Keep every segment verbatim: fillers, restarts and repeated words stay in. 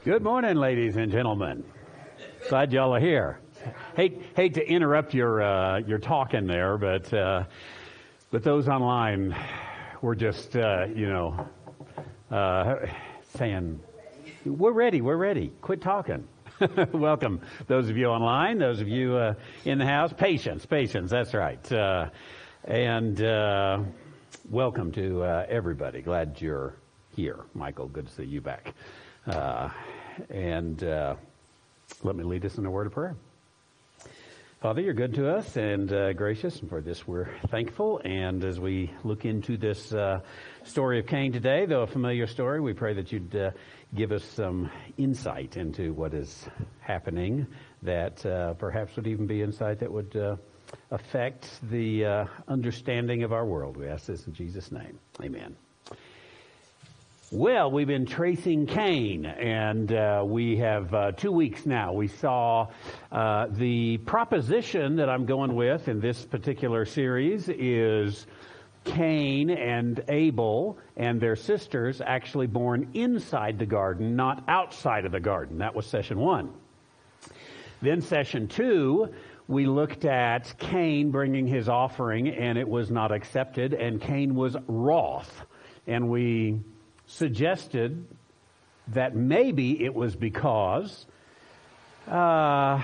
Good morning, ladies and gentlemen. Glad y'all are here. Hate hate to interrupt your uh, your talking there, but uh, but those online were just uh, you know uh, saying we're ready, we're ready. Quit talking. Welcome, those of you online, those of you uh, in the house. Patience, patience. That's right. Uh, and uh, welcome to uh, everybody. Glad you're here, Michael. Good to see you back. Uh, and uh, let me lead us in a word of prayer. Father, you're good to us and uh, gracious, and for this we're thankful. And as we look into this uh, story of Cain today, though a familiar story, we pray that you'd uh, give us some insight into what is happening, that uh, perhaps would even be insight that would uh, affect the uh, understanding of our world. We ask this in Jesus' name. Amen. Well, we've been tracing Cain, and uh, we have uh, two weeks now. We saw uh, the proposition that I'm going with in this particular series is Cain and Abel and their sisters actually born inside the garden, not outside of the garden. That was session one. Then session two, we looked at Cain bringing his offering, and it was not accepted, and Cain was wroth. And we suggested that maybe it was because uh,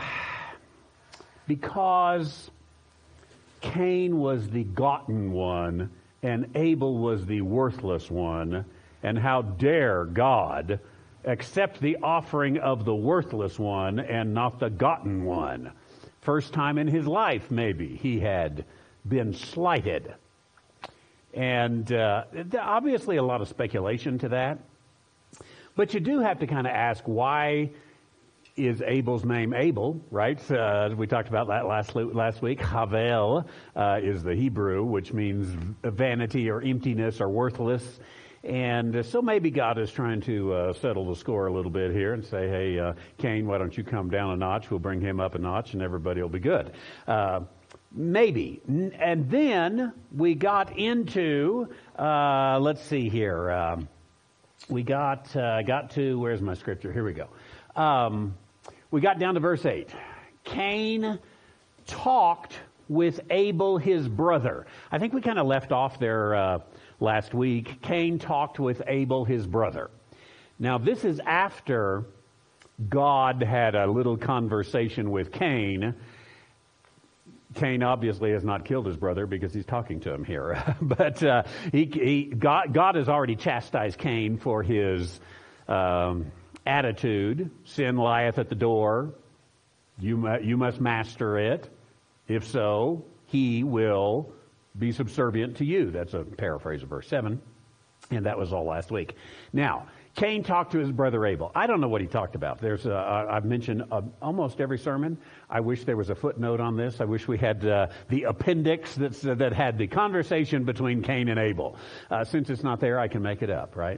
because Cain was the gotten one and Abel was the worthless one, and how dare God accept the offering of the worthless one and not the gotten one. First time in his life, maybe, he had been slighted. And uh, obviously a lot of speculation to that. But you do have to kind of ask, why is Abel's name Abel, right? Uh, we talked about that last last week. Havel uh, is the Hebrew, which means vanity or emptiness or worthless. And so maybe God is trying to uh, settle the score a little bit here and say, hey, uh, Cain, why don't you come down a notch? We'll bring him up a notch and everybody will be good. Uh, Maybe. And then we got into, uh, let's see here. Um, we got uh, got to, where's my scripture? Here we go. Um, we got down to verse eight. Cain talked with Abel, his brother. I think we kind of left off there uh, last week. Cain talked with Abel, his brother. Now, this is after God had a little conversation with Cain. Cain obviously has not killed his brother because he's talking to him here. but uh, he, he, God, God has already chastised Cain for his um, attitude. Sin lieth at the door. You, mu- you must master it. If so, he will be subservient to you. That's a paraphrase of verse seven. And that was all last week. Now, Cain talked to his brother Abel. I don't know what he talked about. There's a, I've mentioned uh, almost every sermon. I wish there was a footnote on this. I wish we had uh, the appendix that's, uh, that had the conversation between Cain and Abel. Uh, since it's not there, I can make it up, right?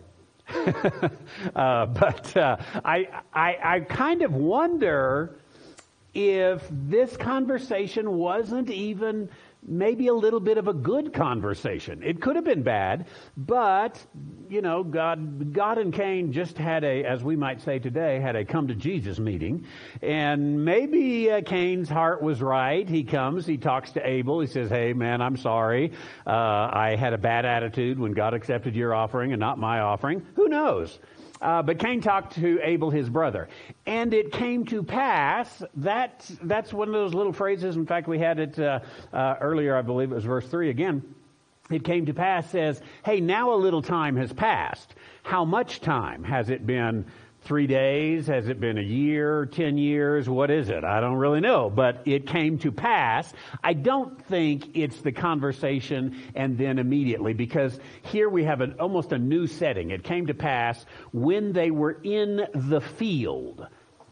uh, but uh, I, I, I kind of wonder if this conversation wasn't even maybe a little bit of a good conversation. It could have been bad, but, you know, God God and Cain just had a, as we might say today, had a come to Jesus meeting. And maybe uh, Cain's heart was right. He comes, he talks to Abel. He says, hey, man, I'm sorry. Uh, I had a bad attitude when God accepted your offering and not my offering. Who knows? Uh, but Cain talked to Abel, his brother. And it came to pass, that, that's one of those little phrases. In fact, we had it uh, uh, earlier, I believe it was verse three again. It came to pass says, hey, now a little time has passed. How much time? Has it been three days? Has it been a year, ten years? What is it? I don't really know. But it came to pass. I don't think it's the conversation and then immediately, because here we have an, almost a new setting. It came to pass when they were in the field.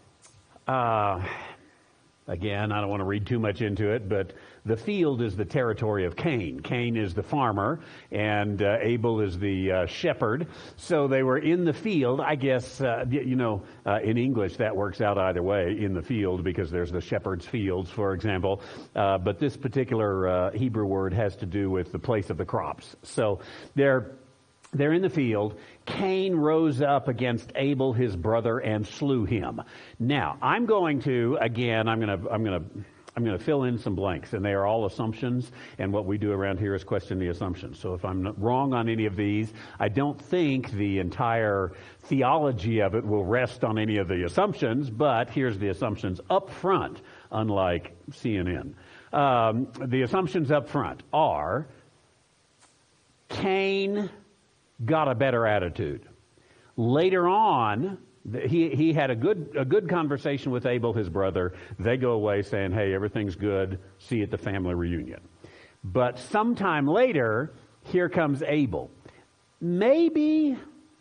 Uh, again, I don't want to read too much into it, but the field is the territory of Cain. Cain is the farmer, and uh, Abel is the uh, shepherd. So they were in the field. I guess, uh, you know, uh, in English that works out either way, in the field, because there's the shepherd's fields, for example. Uh, but this particular uh, Hebrew word has to do with the place of the crops. So they're they're in the field. Cain rose up against Abel, his brother, and slew him. Now, I'm going to, again, I'm going to, I'm going to, I'm going to fill in some blanks, and they are all assumptions, and what we do around here is question the assumptions. So if I'm wrong on any of these, I don't think the entire theology of it will rest on any of the assumptions, but here's the assumptions up front, unlike C N N. Um, the assumptions up front are Cain got a better attitude. Later on, he he had a good a good conversation with Abel, his brother. They go away saying, hey, everything's good. See you at the family reunion. But sometime later, here comes Abel. Maybe,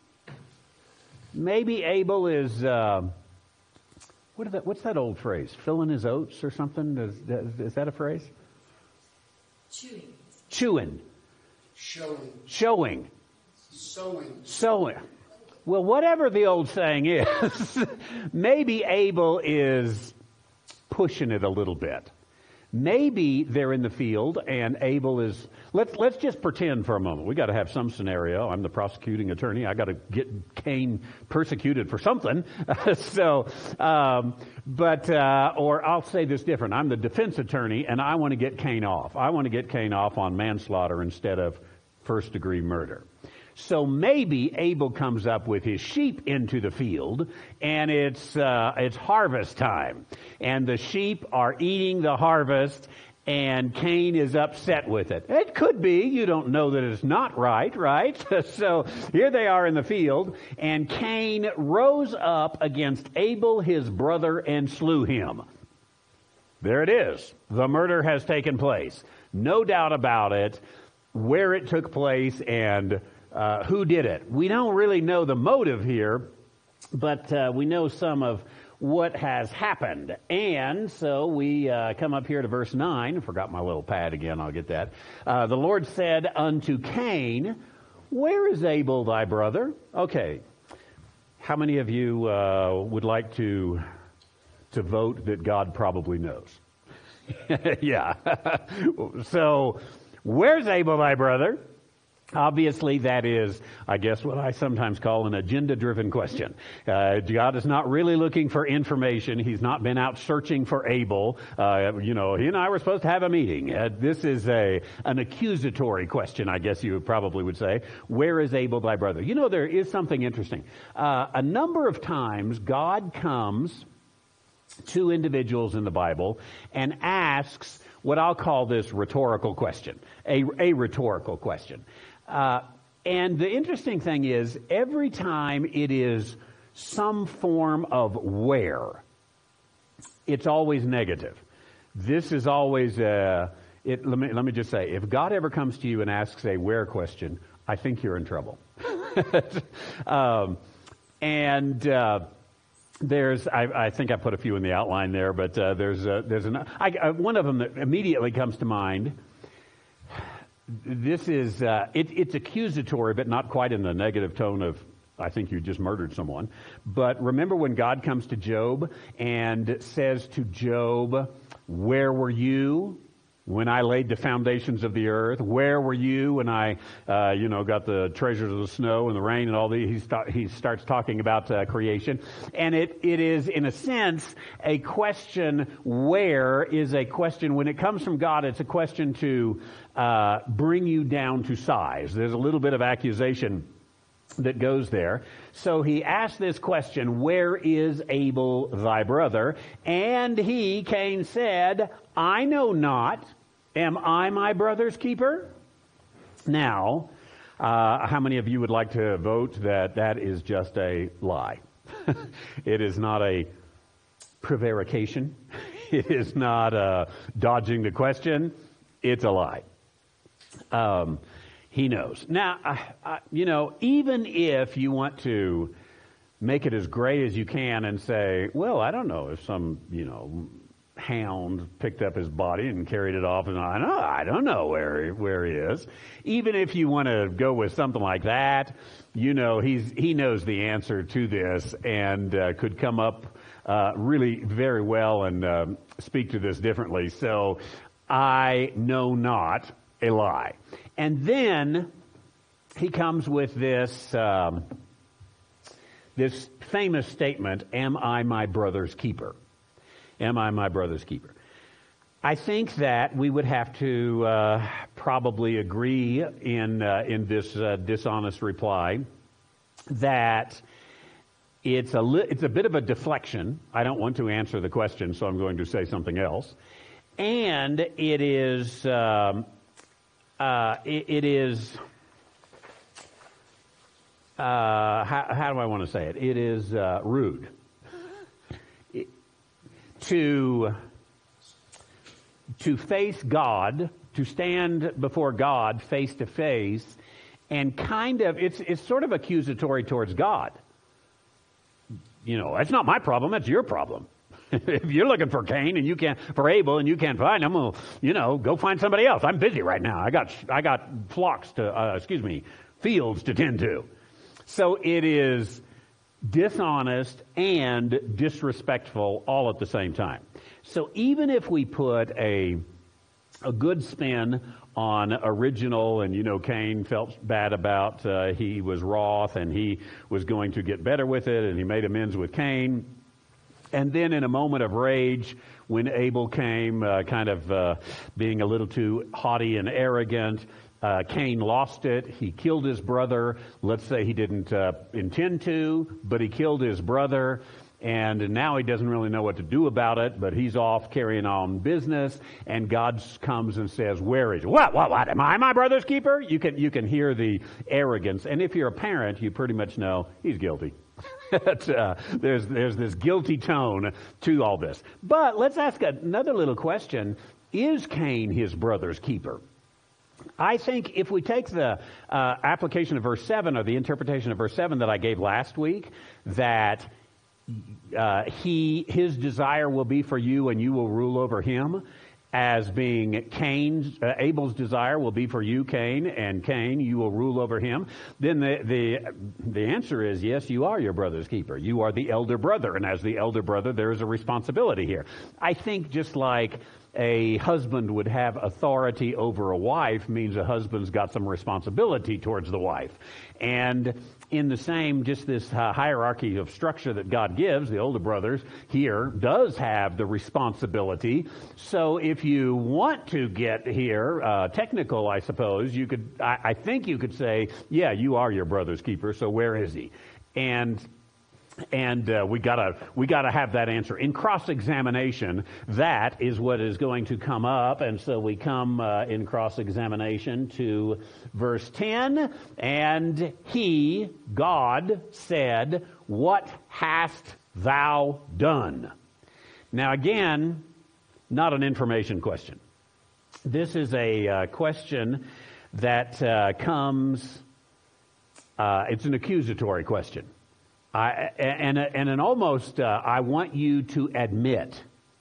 maybe Abel is, uh, what is that, what's that old phrase? Filling his oats or something? Is, is that a phrase? Chewing. Chewing. Showing. Showing. Sowing. Sowing. Well, whatever the old saying is, maybe Abel is pushing it a little bit. Maybe they're in the field and Abel is, let's let's just pretend for a moment. We got to have some scenario. I'm the prosecuting attorney. I got to get Cain persecuted for something. so, um, but, uh, or I'll say this different. I'm the defense attorney and I want to get Cain off. I want to get Cain off on manslaughter instead of first degree murder. So maybe Abel comes up with his sheep into the field, and it's uh, it's harvest time, and the sheep are eating the harvest, and Cain is upset with it. It could be. You don't know that it's not right, right? So here they are in the field, and Cain rose up against Abel, his brother, and slew him. There it is. The murder has taken place. No doubt about it. Where it took place and Uh, who did it? We don't really know the motive here, but uh, we know some of what has happened. And so we uh, come up here to verse nine. I forgot my little pad again. I'll get that. Uh, the Lord said unto Cain, where is Abel thy brother? Okay. How many of you uh, would like to to vote that God probably knows? Yeah. So, where's Abel thy brother? Obviously, that is, I guess, what I sometimes call an agenda-driven question. Uh, God is not really looking for information. He's not been out searching for Abel. Uh, you know, he and I were supposed to have a meeting. Uh, this is a an accusatory question, I guess you probably would say. Where is Abel, thy brother? You know, there is something interesting. Uh, a number of times, God comes to individuals in the Bible and asks what I'll call this rhetorical question, a, a rhetorical question. Uh, and the interesting thing is, every time it is some form of where, it's always negative. This is always a, it, let me, let me just say, if God ever comes to you and asks a where question, I think you're in trouble. um, and, uh, There's, I, I think I put a few in the outline there, but uh, there's, uh, there's an, I, I, one of them that immediately comes to mind. This is, uh, it, it's accusatory, but not quite in the negative tone of, I think you just murdered someone. But remember when God comes to Job and says to Job, where were you when I laid the foundations of the earth? Where were you when I, uh, you know, got the treasures of the snow and the rain and all the, he, start, he starts talking about uh, creation. And it, it is, in a sense, a question. Where is a question, when it comes from God, it's a question to uh, bring you down to size. There's a little bit of accusation that goes there. So he asked this question, where is Abel thy brother? And he, Cain, said, I know not. Am I my brother's keeper? Now, uh, how many of you would like to vote that that is just a lie? It is not a prevarication. It is not a dodging the question. It's a lie. Um, He knows. Now, I, I, you know, even if you want to make it as great as you can and say, well, I don't know if some, you know, hound picked up his body and carried it off, and I know, I don't know where he, where he is. Even if you want to go with something like that, you know, he's he knows the answer to this and uh, could come up uh, really very well and uh, speak to this differently. So, I know not a lie. And then he comes with this um, this famous statement, "Am I my brother's keeper? Am I my brother's keeper?" I think that we would have to uh, probably agree in uh, in this uh, dishonest reply that it's a li- it's a bit of a deflection. I don't want to answer the question, so I'm going to say something else. And it is um, uh, it, it is uh, how, how do I want to say it? It is uh, rude it, to. to face God, to stand before God face to face, and kind of, it's it's sort of accusatory towards God. You know, that's not my problem, that's your problem. If you're looking for Cain and you can't, for Abel and you can't find him, well, you know, go find somebody else. I'm busy right now. I got I got flocks to, uh, excuse me, fields to tend to. So it is dishonest and disrespectful all at the same time. So even if we put a a good spin on original, and you know Cain felt bad about uh, he was wroth and he was going to get better with it, and he made amends with Cain, and then in a moment of rage when Abel came uh, kind of uh, being a little too haughty and arrogant, Uh, Cain lost it. He killed his brother. Let's say he didn't uh, intend to, but he killed his brother. And now he doesn't really know what to do about it, but he's off carrying on business. And God comes and says, "Where is he?" What, what, what? Am I my brother's keeper? You can, you can hear the arrogance. And if you're a parent, you pretty much know he's guilty. uh, there's, there's this guilty tone to all this. But let's ask another little question. Is Cain his brother's keeper? I think if we take the uh, application of verse seven, or the interpretation of verse seven that I gave last week, that uh, he his desire will be for you and you will rule over him, as being Cain's, uh, Abel's desire will be for you, Cain, and Cain, you will rule over him, then the, the, the answer is yes, you are your brother's keeper. You are the elder brother, and as the elder brother, there is a responsibility here. I think just like a husband would have authority over a wife means a husband's got some responsibility towards the wife. And in the same, just this uh, hierarchy of structure that God gives, the older brothers here does have the responsibility. So if you want to get here, uh, technical, I suppose, you could, I, I think you could say, yeah, you are your brother's keeper, so where is he? And And uh, we gotta we gotta have that answer in cross-examination. That is what is going to come up, and so we come uh, in cross-examination to verse ten. And he, God, said, "What hast thou done?" Now again, not an information question. This is a uh, question that uh, comes. Uh, it's an accusatory question. I, and, and an almost, uh, I want you to admit,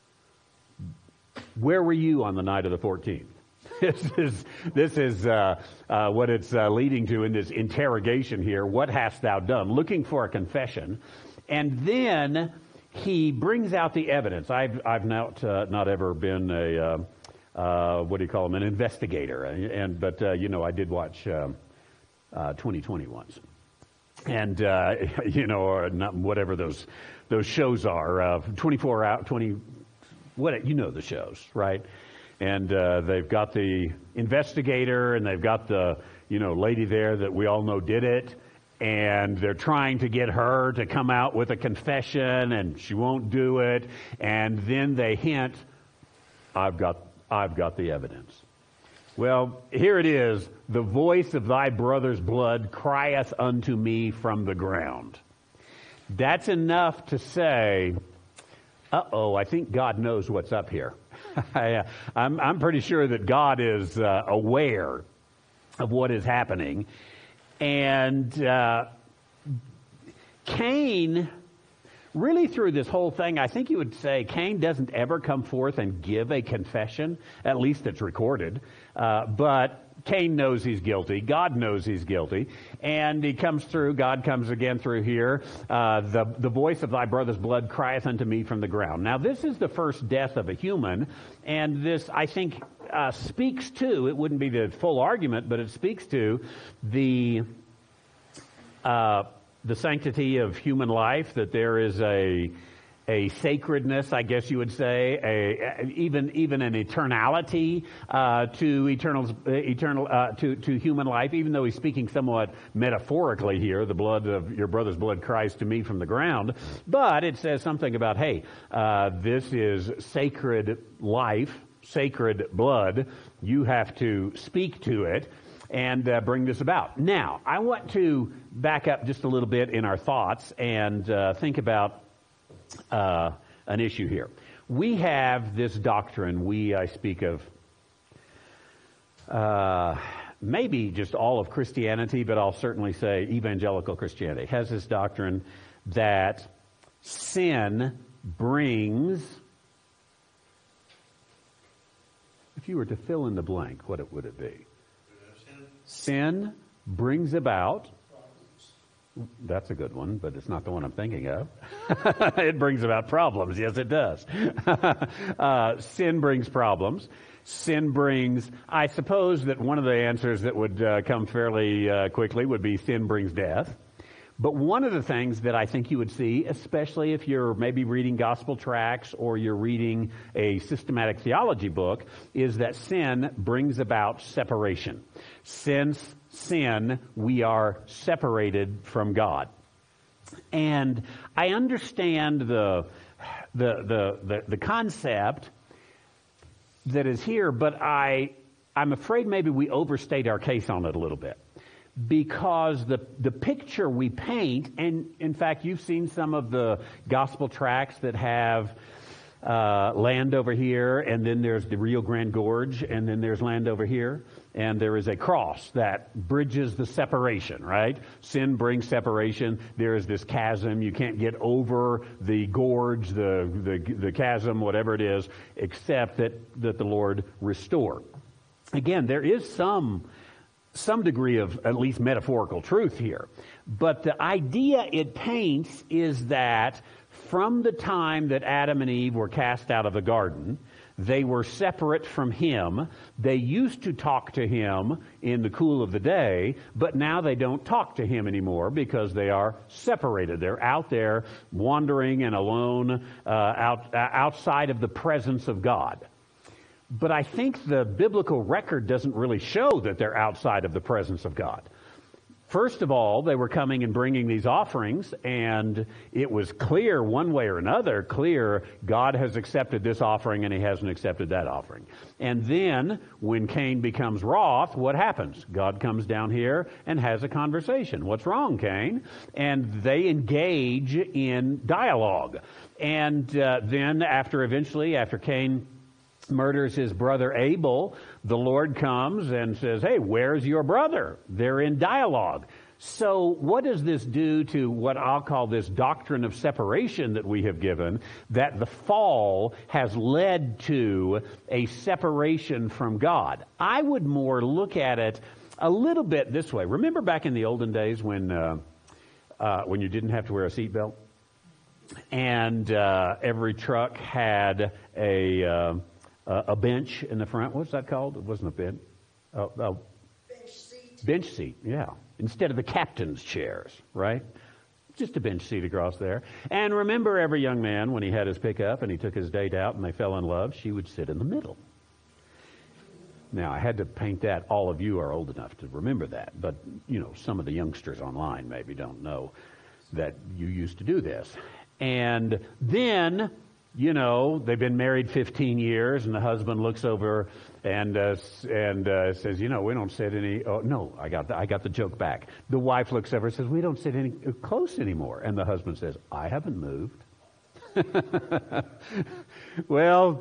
where were you on the night of the fourteenth? This is, this is uh, uh, what it's uh, leading to in this interrogation here. What hast thou done? Looking for a confession. And then he brings out the evidence. I've, I've not, uh, not ever been a, uh, uh, what do you call them, an investigator. And, but, uh, you know, I did watch um, uh, twenty twenty once. And, uh, you know, or not, whatever those those shows are, uh, twenty-four hour, twenty, what, you know the shows, right? And uh, they've got the investigator and they've got the, you know, lady there that we all know did it. And they're trying to get her to come out with a confession, and she won't do it. And then they hint, I've got, I've got the evidence. Well, here it is. The voice of thy brother's blood crieth unto me from the ground. That's enough to say, uh-oh, I think God knows what's up here. I, I'm, I'm pretty sure that God is uh, aware of what is happening. And uh, Cain, really through this whole thing, I think you would say Cain doesn't ever come forth and give a confession. At least it's recorded. Uh, but Cain knows he's guilty. God knows he's guilty. And he comes through. God comes again through here. Uh, the, the voice of thy brother's blood crieth unto me from the ground. Now, this is the first death of a human. And this, I think, uh, speaks to, it wouldn't be the full argument, but it speaks to the uh, the sanctity of human life, that there is a a sacredness, I guess you would say, a, a even even an eternality uh, to eternal eternal uh, to to human life. Even though he's speaking somewhat metaphorically here, the blood of your brother's blood cries to me from the ground. But it says something about, hey, uh, this is sacred life, sacred blood. You have to speak to it and uh, bring this about. Now, I want to back up just a little bit in our thoughts and uh, think about Uh, an issue here. We have this doctrine, we, I speak of uh, maybe just all of Christianity, but I'll certainly say evangelical Christianity has this doctrine that sin brings, if you were to fill in the blank, what it, would it be? Sin brings about, that's a good one, but it's not the one I'm thinking of. It brings about problems. Yes, it does. uh, sin brings problems. Sin brings, I suppose that one of the answers that would uh, come fairly uh, quickly would be sin brings death. But one of the things that I think you would see, especially if you're maybe reading gospel tracts or you're reading a systematic theology book, is that sin brings about separation. Since sin, we are separated from God. And I understand the the the the, the concept that is here, but I I'm afraid maybe we overstate our case on it a little bit. Because the the picture we paint, and in fact, you've seen some of the gospel tracts that have uh, land over here, and then there's the Rio Grande Gorge, and then there's land over here, and there is a cross that bridges the separation, right? Sin brings separation. There is this chasm. You can't get over the gorge, the the, the chasm, whatever it is, except that, that the Lord restore. Again, there is some... some degree of at least metaphorical truth here. But the idea it paints is that from the time that Adam and Eve were cast out of the garden, they were separate from Him. They used to talk to Him in the cool of the day, but now they don't talk to Him anymore because they are separated. They're out there wandering and alone uh, out, uh, outside of the presence of God. But I think the biblical record doesn't really show that they're outside of the presence of God. First of all, they were coming and bringing these offerings, and it was clear one way or another, clear God has accepted this offering and He hasn't accepted that offering. And then when Cain becomes wroth, what happens? God comes down here and has a conversation. What's wrong, Cain? And they engage in dialogue. And uh, then after eventually, after Cain murders his brother Abel, the Lord comes and says, hey, where's your brother? They're in dialogue. So what does this do to what I'll call this doctrine of separation that we have given, that the fall has led to a separation from God? I would more look at it a little bit this way. Remember back in the olden days when uh, uh, when you didn't have to wear a seatbelt? And uh, every truck had a... Uh, Uh, a bench in the front. What's that called? It wasn't a bench. Oh, oh. Bench seat. Bench seat, yeah. Instead of the captain's chairs, right? Just a bench seat across there. And remember every young man, when he had his pickup and he took his date out and they fell in love, she would sit in the middle. Now, I had to paint that. All of you are old enough to remember that. But, you know, some of the youngsters online maybe don't know that you used to do this. And then... you know, they've been married fifteen years, and the husband looks over and uh, and uh, says, you know, we don't sit any. Oh no, I got the, I got the joke back. The wife looks over and says, we don't sit any close anymore, and the husband says, I haven't moved. Well,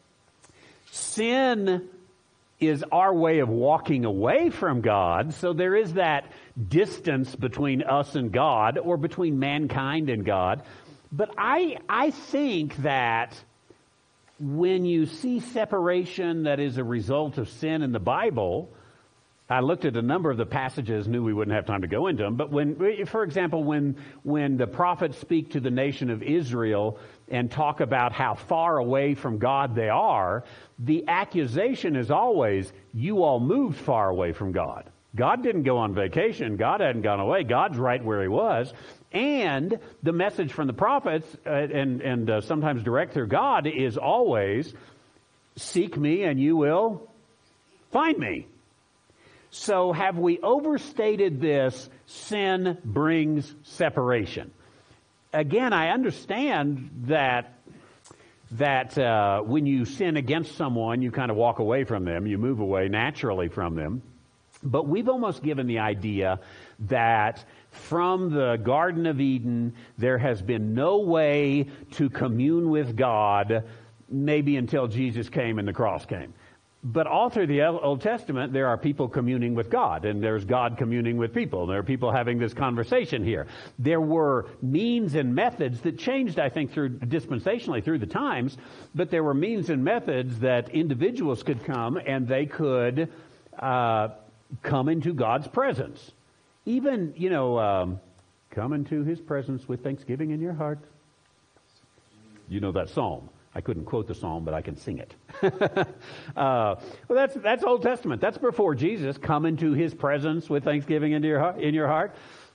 sin is our way of walking away from God, so there is that distance between us and God, or between mankind and God. But I I think that when you see separation that is a result of sin in the Bible, I looked at a number of the passages, knew we wouldn't have time to go into them, but when, for example, when, when the prophets speak to the nation of Israel and talk about how far away from God they are, the accusation is always, you all moved far away from God. God didn't go on vacation. God hadn't gone away. God's right where he was. And the message from the prophets, uh, and, and uh, sometimes direct through God, is always, seek me and you will find me. So have we overstated this? Sin brings separation. Again, I understand that that uh, when you sin against someone, you kind of walk away from them. You move away naturally from them. But we've almost given the idea that from the Garden of Eden, there has been no way to commune with God, maybe until Jesus came and the cross came. But all through the Old Testament, there are people communing with God, and there's God communing with people. There are people having this conversation here. There were means and methods that changed, I think, through dispensationally through the times, but there were means and methods that individuals could come and they could uh, come into God's presence. Even, you know, um, come into his presence with thanksgiving in your heart. You know that psalm. I couldn't quote the psalm, but I can sing it. uh, well, that's that's Old Testament. That's before Jesus. Come into his presence with thanksgiving into your heart, in your heart.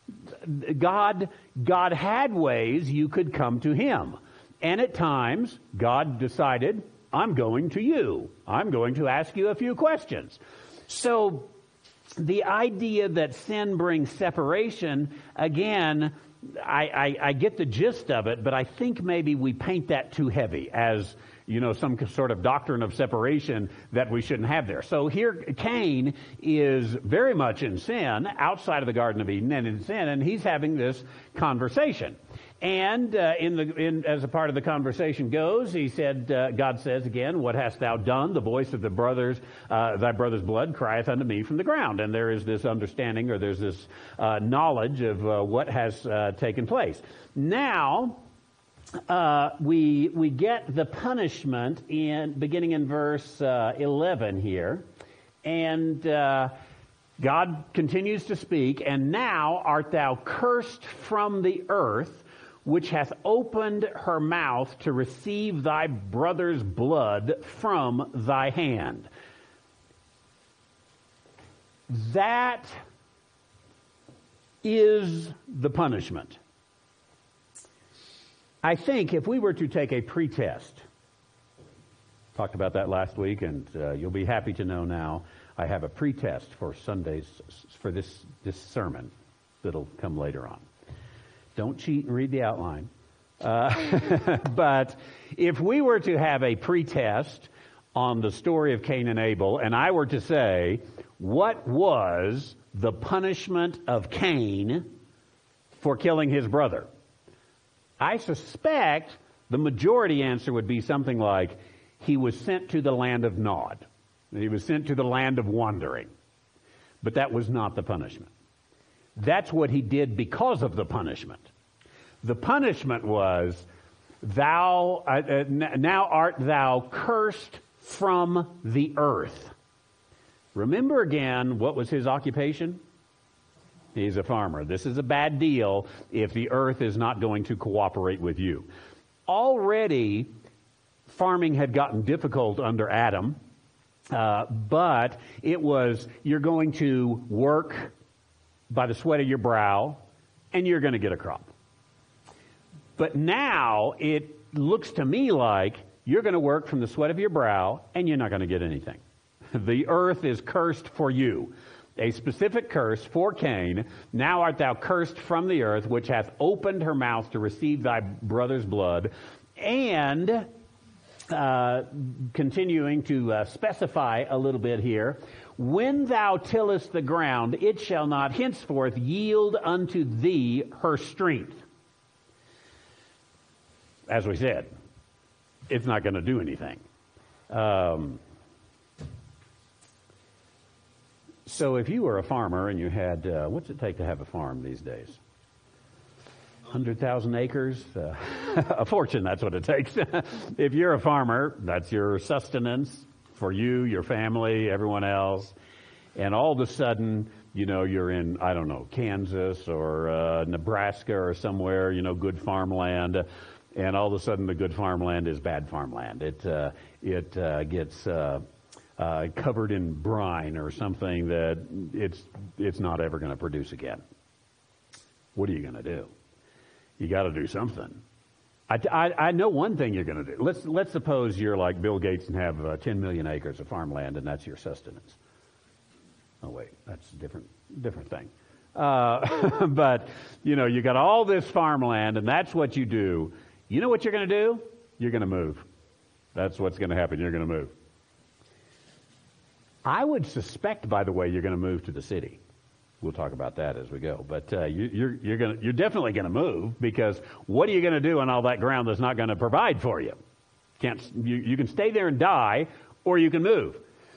God, God had ways you could come to him. And at times, God decided, I'm going to you. I'm going to ask you a few questions. So the idea that sin brings separation, again, I, I, I get the gist of it, but I think maybe we paint that too heavy as, you know, some sort of doctrine of separation that we shouldn't have there. So here, Cain is very much in sin, outside of the Garden of Eden, and in sin, and he's having this conversation. And uh, in the in, as a part of the conversation goes, he said, uh, God says again, what hast thou done? The voice of the brothers, uh, thy brother's blood crieth unto me from the ground. And there is this understanding, or there's this uh, knowledge of uh, what has uh, taken place. Now, uh, we we get the punishment in beginning in verse uh, eleven here, and uh, God continues to speak. And now art thou cursed from the earth, which hath opened her mouth to receive thy brother's blood from thy hand. That is the punishment. I think if we were to take a pretest, talked about that last week, and uh, you'll be happy to know now, I have a pretest for Sundays, for this, this sermon that'll come later on. Don't cheat and read the outline. Uh, but if we were to have a pretest on the story of Cain and Abel, and I were to say, what was the punishment of Cain for killing his brother? I suspect the majority answer would be something like, he was sent to the land of Nod. He was sent to the land of wandering. But that was not the punishment. That's what he did because of the punishment. The punishment was, thou uh, uh, now art thou cursed from the earth. Remember again, what was his occupation? He's a farmer. This is a bad deal if the earth is not going to cooperate with you. Already, farming had gotten difficult under Adam, uh, but it was, you're going to work by the sweat of your brow, and you're going to get a crop. But now it looks to me like you're going to work from the sweat of your brow, and you're not going to get anything. The earth is cursed for you. A specific curse for Cain. Now art thou cursed from the earth, which hath opened her mouth to receive thy brother's blood. And uh, continuing to uh, specify a little bit here, when thou tillest the ground, it shall not henceforth yield unto thee her strength. As we said, it's not going to do anything. Um, so if you were a farmer and you had, uh, what's it take to have a farm these days? one hundred thousand acres? Uh, a fortune, that's what it takes. If you're a farmer, that's your sustenance for you, your family, everyone else. And all of a sudden, you know, you're in, I don't know, Kansas or uh, Nebraska or somewhere, you know, good farmland. And all of a sudden the good farmland is bad farmland. It, uh, it uh, gets uh, uh, covered in brine or something that it's, it's not ever going to produce again. What are you going to do? You got to do something. I, I, I know one thing you're going to do. Let's, let's suppose you're like Bill Gates and have uh, ten million acres of farmland and that's your sustenance. Oh, wait, that's a different, different thing. Uh, but, you know, you got all this farmland and that's what you do. You know what you're going to do? You're going to move. That's what's going to happen. You're going to move. I would suspect, by the way, you're going to move to the city. We'll talk about that as we go. But uh, you, you're you're going you're definitely going to move, because what are you going to do on all that ground that's not going to provide for you? Can't you, you can stay there and die, or you can move.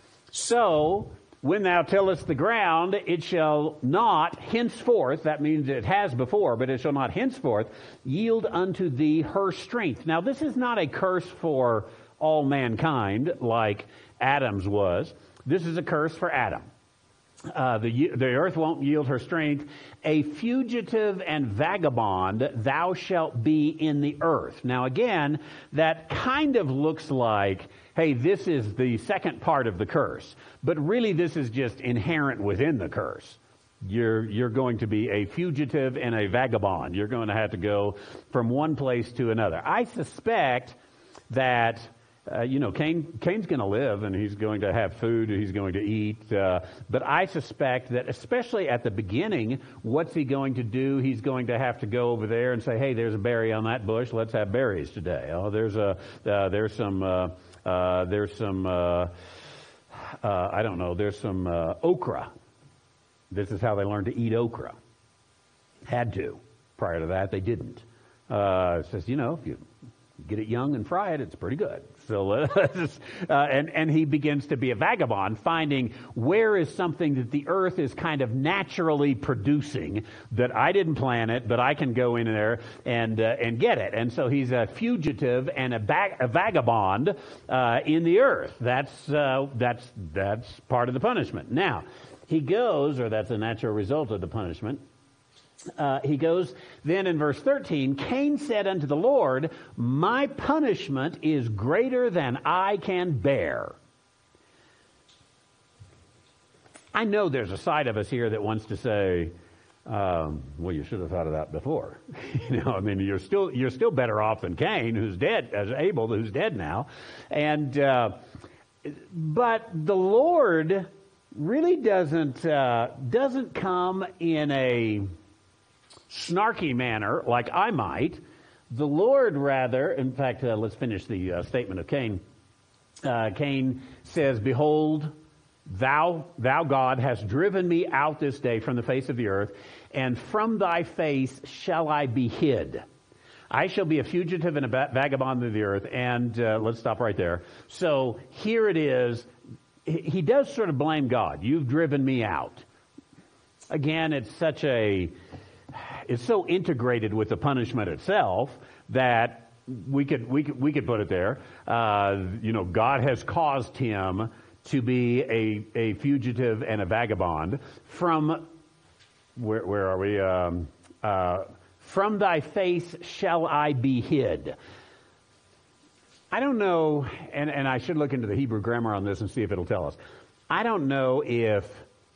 So when thou tillest the ground, it shall not henceforth, that means it has before, but it shall not henceforth yield unto thee her strength. Now this is not a curse for all mankind like Adam's was. This is a curse for Adam. Uh, the, the earth won't yield her strength. A fugitive and vagabond thou shalt be in the earth. Now again, that kind of looks like, hey, this is the second part of the curse. But really this is just inherent within the curse. You're, you're going to be a fugitive and a vagabond. You're going to have to go from one place to another. I suspect that Uh, you know, Cain, Cain's going to live and he's going to have food, he's going to eat. Uh, but I suspect that especially at the beginning, what's he going to do? He's going to have to go over there and say, hey, there's a berry on that bush. Let's have berries today. Oh, there's a, uh, there's some, uh, uh, there's some, uh, uh, I don't know, there's some uh, okra. This is how they learned to eat okra. Had to. Prior to that, they didn't. Uh, it says, you know, if you get it young and fry it, it's pretty good. So, uh, and, and he begins to be a vagabond, finding where is something that the earth is kind of naturally producing, that I didn't plant it, but I can go in there and uh, and get it. And so he's a fugitive and a, bag, a vagabond uh, in the earth. That's uh, that's that's part of the punishment. Now, he goes, or that's a natural result of the punishment. Uh, he goes then in verse thirteen, Cain said unto the Lord, my punishment is greater than I can bear. I know there's a side of us here that wants to say, um, well, you should have thought of that before. you know, I mean, you're still you're still better off than Cain, who's dead, as Abel, who's dead now. And uh, but the Lord really doesn't uh, doesn't come in a snarky manner like I might. The Lord rather, in fact, uh, let's finish the uh, statement of Cain. Uh, Cain says, behold, thou, thou God, hast driven me out this day from the face of the earth, and from thy face shall I be hid. I shall be a fugitive and a vagabond of the earth. And uh, let's stop right there. So here it is. He does sort of blame God. You've driven me out. Again, it's such a... It's so integrated with the punishment itself that we could we could we could put it there. Uh, you know, God has caused him to be a a fugitive and a vagabond from where where are we? Um, uh, from thy face shall I be hid. I don't know, and and I should look into the Hebrew grammar on this and see if it'll tell us. I don't know if.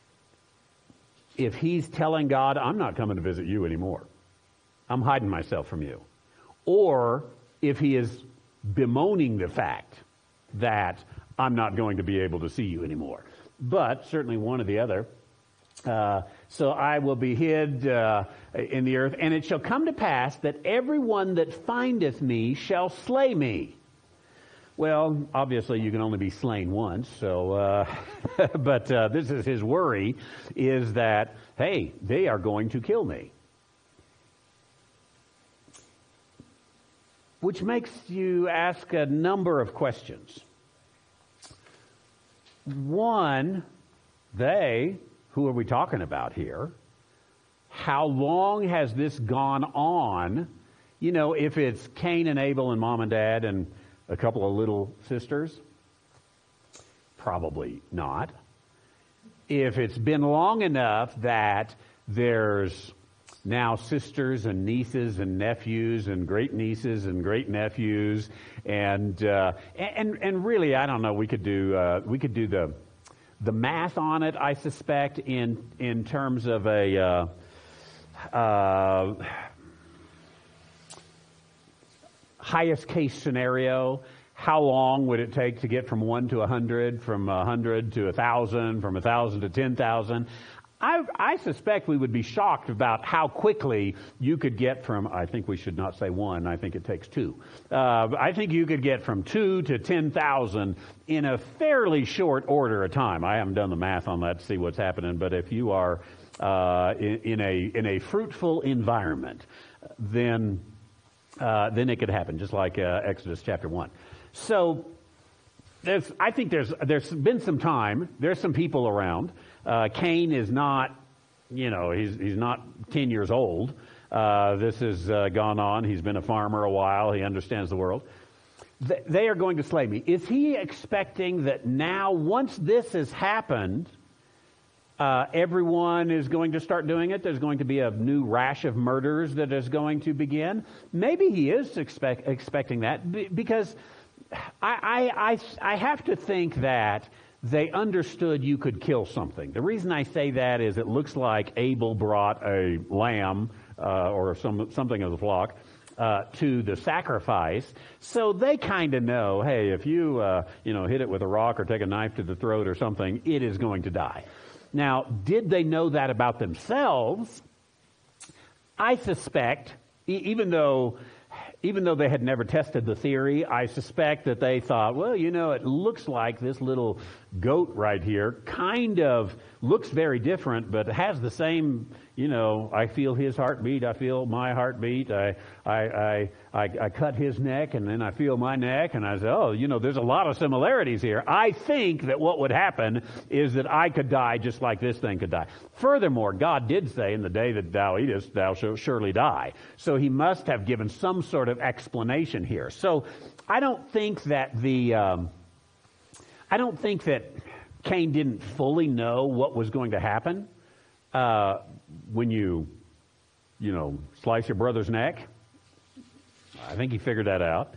If he's telling God, I'm not coming to visit you anymore. I'm hiding myself from you. Or if he is bemoaning the fact that I'm not going to be able to see you anymore. But certainly one or the other. Uh, so I will be hid uh, in the earth, and it shall come to pass that everyone that findeth me shall slay me. Well, obviously you can only be slain once, so, uh, but uh, this is his worry, is that, hey, they are going to kill me. Which makes you ask a number of questions. One, they, who are we talking about here? How long has this gone on? You know, if it's Cain and Abel and mom and dad and a couple of little sisters? Probably not. if it's been long enough that there's now sisters and nieces and nephews and great nieces and great nephews, and uh, and and really, I don't know. We could do uh, we could do the the math on it. I suspect in in terms of a uh, uh, highest case scenario. How long would it take to get from one to a hundred, from a hundred to a thousand, from a thousand to ten thousand? I, I suspect we would be shocked about how quickly you could get from, I think we should not say one, I think it takes two. Uh, I think you could get from two to ten thousand in a fairly short order of time. I haven't done the math on that to see what's happening, but if you are uh, in, in a in a fruitful environment, then uh, then it could happen, just like uh, Exodus chapter one. So there's, I think there's there's been some time. There's some people around. Uh, Cain is not, you know, he's he's not ten years old. Uh, this has uh, gone on. He's been a farmer a while. He understands the world. Th- they are going to slay me. Is he expecting that now, once this has happened, uh, everyone is going to start doing it? There's going to be a new rash of murders that is going to begin? Maybe he is expect, expecting that b- because I, I, I, I have to think that they understood you could kill something. The reason I say that is it looks like Abel brought a lamb uh, or some something of the flock uh, to the sacrifice. So they kind of know, hey, if you uh, you know hit it with a rock or take a knife to the throat or something, it is going to die. Now, did they know that about themselves? I suspect, e- even though. Even though they had never tested the theory, I suspect that they thought, well, you know, it looks like this little goat right here kind of looks very different, but has the same, you know, I feel his heartbeat, I feel my heartbeat, I I I I, I cut his neck, and then I feel my neck, and I say, oh, you know, there's a lot of similarities here. I think that what would happen is that I could die just like this thing could die. Furthermore, God did say, in the day that thou eatest, thou shalt surely die. So he must have given some sort of explanation here. So I don't think that the, um, I don't think that Cain didn't fully know what was going to happen uh, when you, you know, slice your brother's neck. I think he figured that out.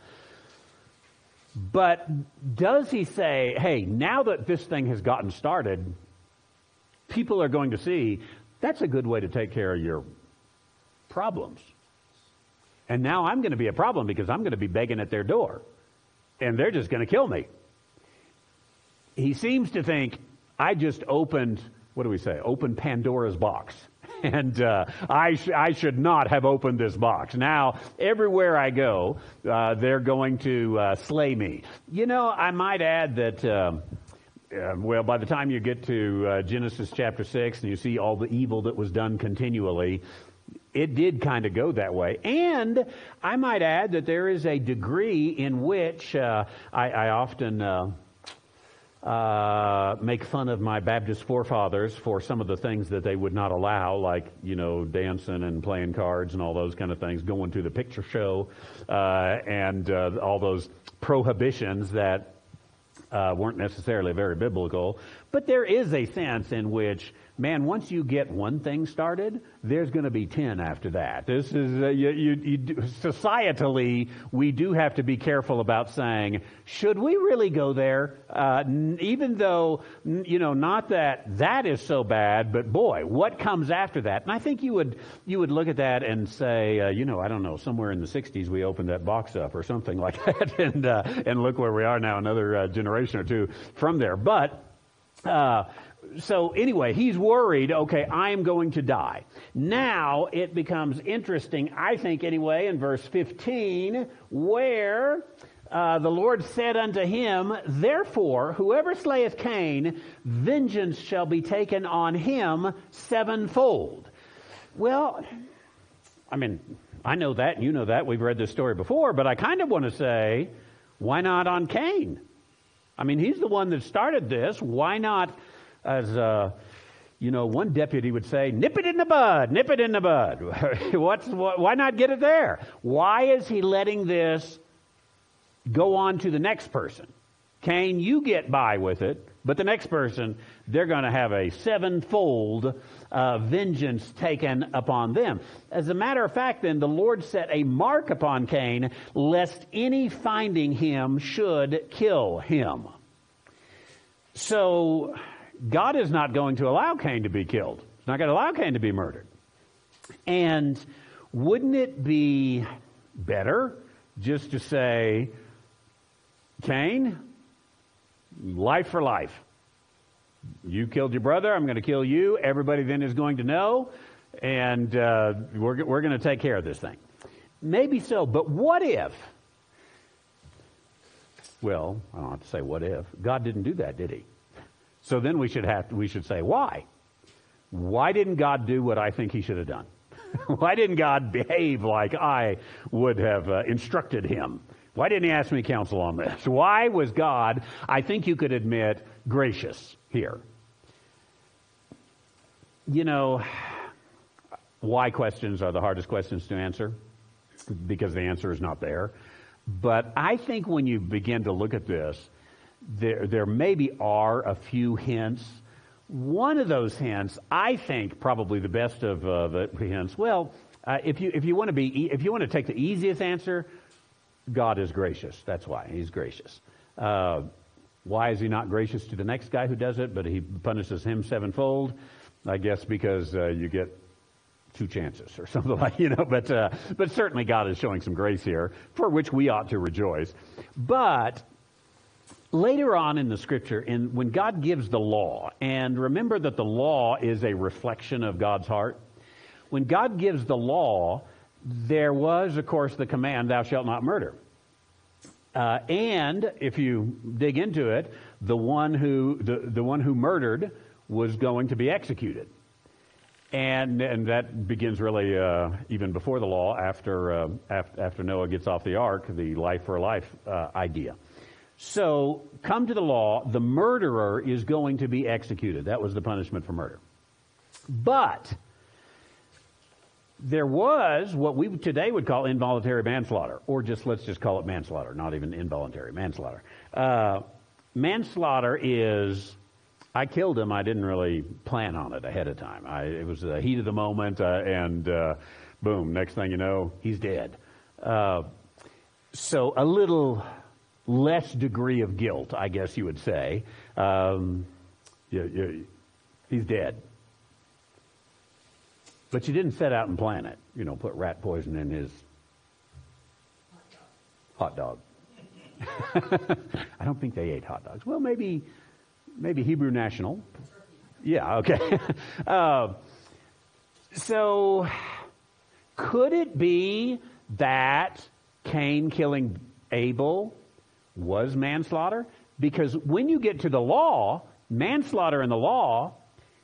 But does he say, hey, now that this thing has gotten started, people are going to see that's a good way to take care of your problems. And now I'm going to be a problem because I'm going to be begging at their door. And they're just going to kill me. He seems to think, I just opened, what do we say, opened Pandora's box. And uh, I, sh- I should not have opened this box. Now, everywhere I go, uh, they're going to uh, slay me. You know, I might add that, uh, uh, well, by the time you get to uh, Genesis chapter six and you see all the evil that was done continually, it did kind of go that way. And I might add that there is a degree in which uh, I, I often... Uh, Uh, make fun of my Baptist forefathers for some of the things that they would not allow, like, you know, dancing and playing cards and all those kind of things, going to the picture show, uh, and uh, all those prohibitions that uh, weren't necessarily very biblical. But there is a sense in which, man, once you get one thing started, there's going to be ten after that. This is uh, you, you, you, societally, we do have to be careful about saying, should we really go there? Uh, n- even though, n- you know, not that that is so bad, but boy, what comes after that? And I think you would you would look at that and say, uh, you know, I don't know, somewhere in the sixties we opened that box up or something like that, and uh, and look where we are now, another uh, generation or two from there. But uh, So anyway, he's worried, okay, I am going to die. Now it becomes interesting, I think anyway, in verse fifteen, where uh, the Lord said unto him, therefore, whoever slayeth Cain, vengeance shall be taken on him sevenfold. Well, I mean, I know that, and you know that, we've read this story before, but I kind of want to say, why not on Cain? I mean, he's the one that started this. Why not... As, uh, you know, one deputy would say, nip it in the bud, nip it in the bud. What's, what, why not get it there? Why is he letting this go on to the next person? Cain, you get by with it, but the next person, they're going to have a sevenfold uh, vengeance taken upon them. As a matter of fact, then, the Lord set a mark upon Cain, lest any finding him should kill him. So, God is not going to allow Cain to be killed. He's not going to allow Cain to be murdered. And wouldn't it be better just to say, Cain, life for life. You killed your brother, I'm going to kill you. Everybody then is going to know, and uh, we're, we're going to take care of this thing. Maybe so, but what if? Well, I don't have to say what if. God didn't do that, did he? So then we should have to, we should say why. Why didn't God do what I think he should have done? Why didn't God behave like I would have uh, instructed him? Why didn't he ask me counsel on this? Why was God, I think you could admit, gracious here? You know, why questions are the hardest questions to answer, because the answer is not there. But I think when you begin to look at this, there, there maybe are a few hints. One of those hints, I think, probably the best of uh, the hints. Well, uh, if you if you want to be if you want to take the easiest answer, God is gracious. That's why he's gracious. Uh, why is he not gracious to the next guy who does it, but he punishes him sevenfold? I guess because uh, you get two chances or something like you know. But uh, but certainly God is showing some grace here, for which we ought to rejoice. But later on in the scripture, in, when God gives the law, and remember that the law is a reflection of God's heart. When God gives the law, there was, of course, the command, thou shalt not murder. Uh, and if you dig into it, the one who the, the one who murdered was going to be executed. And and that begins really uh, even before the law, after, uh, after after Noah gets off the ark, the life for life uh, idea. So, come to the law, the murderer is going to be executed. That was the punishment for murder. But there was what we today would call involuntary manslaughter, or just let's just call it manslaughter, not even involuntary manslaughter. Uh, manslaughter is, I killed him, I didn't really plan on it ahead of time. I, it was the heat of the moment, uh, and uh, boom, next thing you know, he's dead. Uh, so a little less degree of guilt, I guess you would say. Um, you, you, he's dead. But you didn't set out and plan it. You know, put rat poison in his hot dog. I don't think they ate hot dogs. Well, maybe, maybe Hebrew National. Yeah, okay. uh, so, could it be that Cain killing Abel was manslaughter? Because when you get to the law, manslaughter in the law,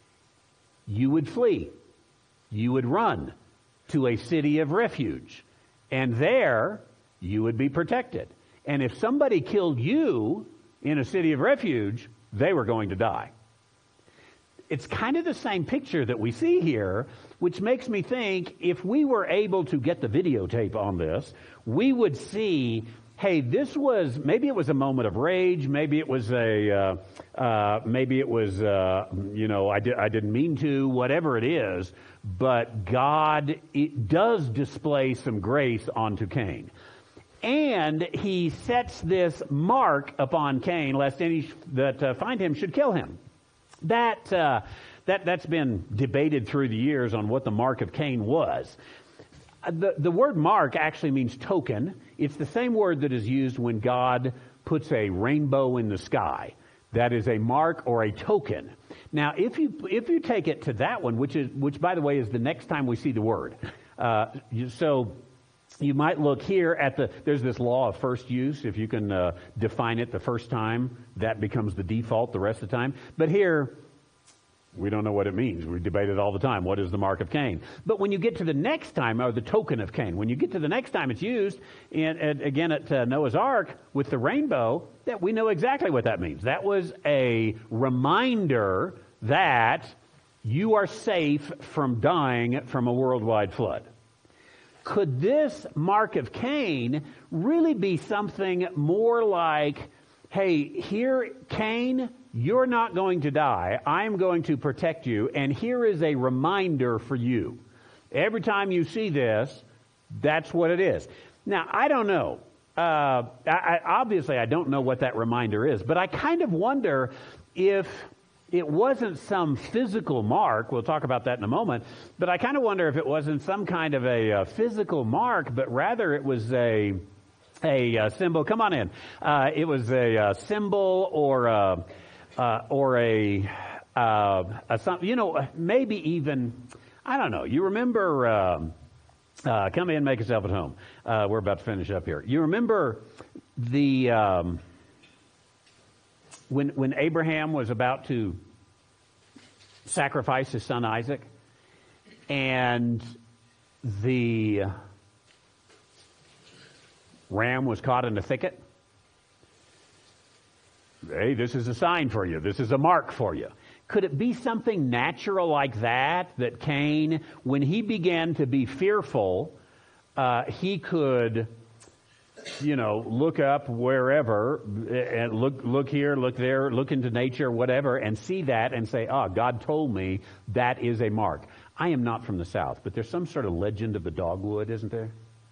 you would flee. You would run to a city of refuge. And there, you would be protected. And if somebody killed you in a city of refuge, they were going to die. It's kind of the same picture that we see here, which makes me think if we were able to get the videotape on this, we would see, hey, this was, maybe it was a moment of rage, maybe it was a, uh, uh, maybe it was, uh, you know, I, di- I didn't mean to, whatever it is, but God it does display some grace onto Cain. And he sets this mark upon Cain, lest any that uh, find him should kill him. That, uh, that, that's been debated through the years on what the mark of Cain was. The, the word mark actually means token. It's the same word that is used when God puts a rainbow in the sky. That is a mark or a token. Now, if you if you take it to that one, which is which by the way is the next time we see the word, uh, you, so you might look here at the. There's this law of first use. If you can uh, define it the first time, that becomes the default the rest of the time. But here, we don't know what it means. We debate it all the time. What is the mark of Cain? But when you get to the next time, or the token of Cain, when you get to the next time it's used, in, at, again at uh, Noah's Ark with the rainbow, that we know exactly what that means. That was a reminder that you are safe from dying from a worldwide flood. Could this mark of Cain really be something more like hey, here, Cain, you're not going to die. I'm going to protect you. And here is a reminder for you. Every time you see this, that's what it is. Now, I don't know. Uh, I, I, obviously, I don't know what that reminder is, but I kind of wonder if it wasn't some physical mark. We'll talk about that in a moment. But I kind of wonder if it wasn't some kind of a, a physical mark, but rather it was a a, a symbol. Come on in. Uh, it was a, a symbol or a, uh, or a, uh, a some, you know, maybe even, I don't know. You remember? Um, uh, come in, make yourself at home. Uh, we're about to finish up here. You remember the. Um, When when Abraham was about to sacrifice his son Isaac, and the ram was caught in the thicket, hey, this is a sign for you. This is a mark for you. Could it be something natural like that, that Cain, when he began to be fearful, uh, he could... you know, look up wherever and look, look here, look there, look into nature, whatever, and see that and say, oh, God told me that is a mark. I am not from the South, but there's some sort of legend of the dogwood, isn't there?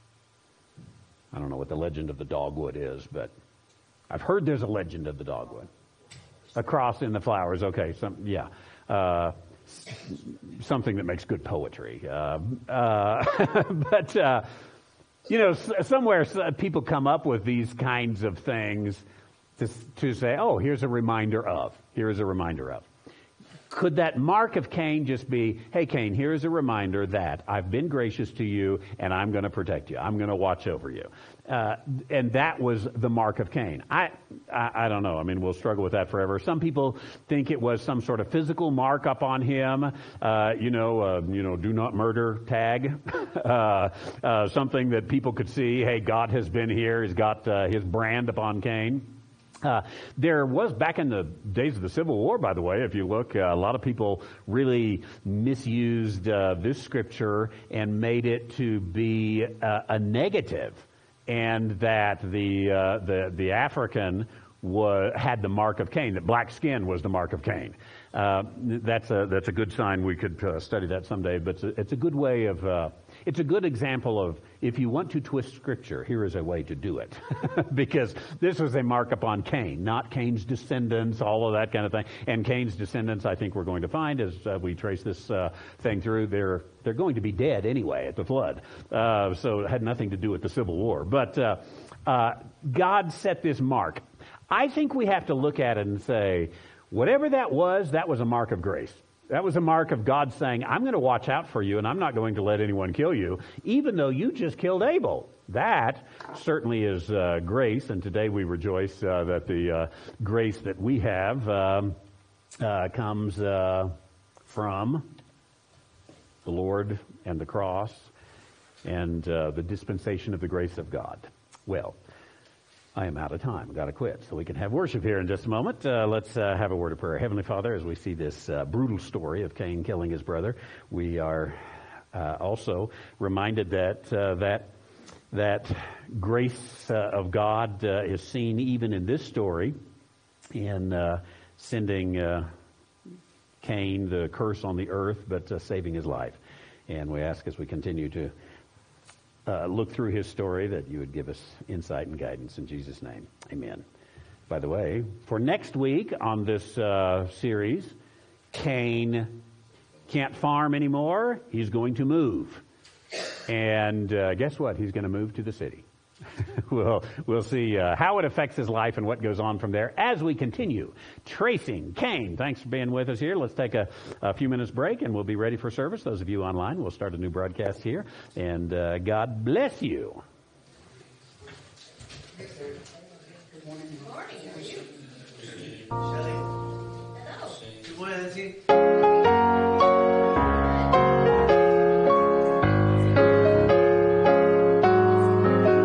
I don't know what the legend of the dogwood is, but I've heard there's a legend of the dogwood. A cross in the flowers, okay, some, yeah. Uh, something that makes good poetry. Uh, uh, but, uh, You know, somewhere people come up with these kinds of things to, to say, oh, here's a reminder of. Here is a reminder of. Could that mark of Cain just be, hey, Cain, here is a reminder that I've been gracious to you and I'm going to protect you. I'm going to watch over you. Uh, and that was the mark of Cain. I, I I don't know. I mean, we'll struggle with that forever. Some people think it was some sort of physical mark up on him. Uh, you know, uh, you know, do not murder tag. uh, uh, something that people could see. Hey, God has been here. He's got uh, his brand upon Cain. Uh, there was, back in the days of the Civil War, by the way, if you look, uh, a lot of people really misused uh, this scripture and made it to be uh, a negative, and that the uh, the the African was, had the mark of Cain, that black skin was the mark of Cain. Uh, that's a that's a good sign. We could uh, study that someday, but it's a, it's a good way of. Uh, It's a good example of, if you want to twist Scripture, here is a way to do it. Because this was a mark upon Cain, not Cain's descendants, all of that kind of thing. And Cain's descendants, I think we're going to find, as uh, we trace this uh, thing through, they're they're going to be dead anyway at the flood. Uh, so it had nothing to do with the Civil War. But uh, uh, God set this mark. I think we have to look at it and say, whatever that was, that was a mark of grace. That was a mark of God saying, I'm going to watch out for you and I'm not going to let anyone kill you, even though you just killed Abel. That certainly is uh, grace, and today we rejoice uh, that the uh, grace that we have um, uh, comes uh, from the Lord and the cross and uh, the dispensation of the grace of God. Well, I am out of time. I've got to quit so we can have worship here in just a moment. Uh, let's uh, have a word of prayer. Heavenly Father, as we see this uh, brutal story of Cain killing his brother, we are uh, also reminded that uh, that that grace uh, of God uh, is seen even in this story in uh, sending uh, Cain the curse on the earth, but uh, saving his life. And we ask as we continue to Uh, look through his story that you would give us insight and guidance in Jesus' name. Amen. By the way, for next week on this uh, series, Cain can't farm anymore. He's going to move. And uh, guess what? He's going to move to the city. we'll, we'll see uh, how it affects his life and what goes on from there as we continue tracing Cain. Thanks for being with us here. Let's take a, a few minutes break and we'll be ready for service. Those of you online, we'll start a new broadcast here. And uh, God bless you. Good morning. How are you? Hello. Good morning, Nancy.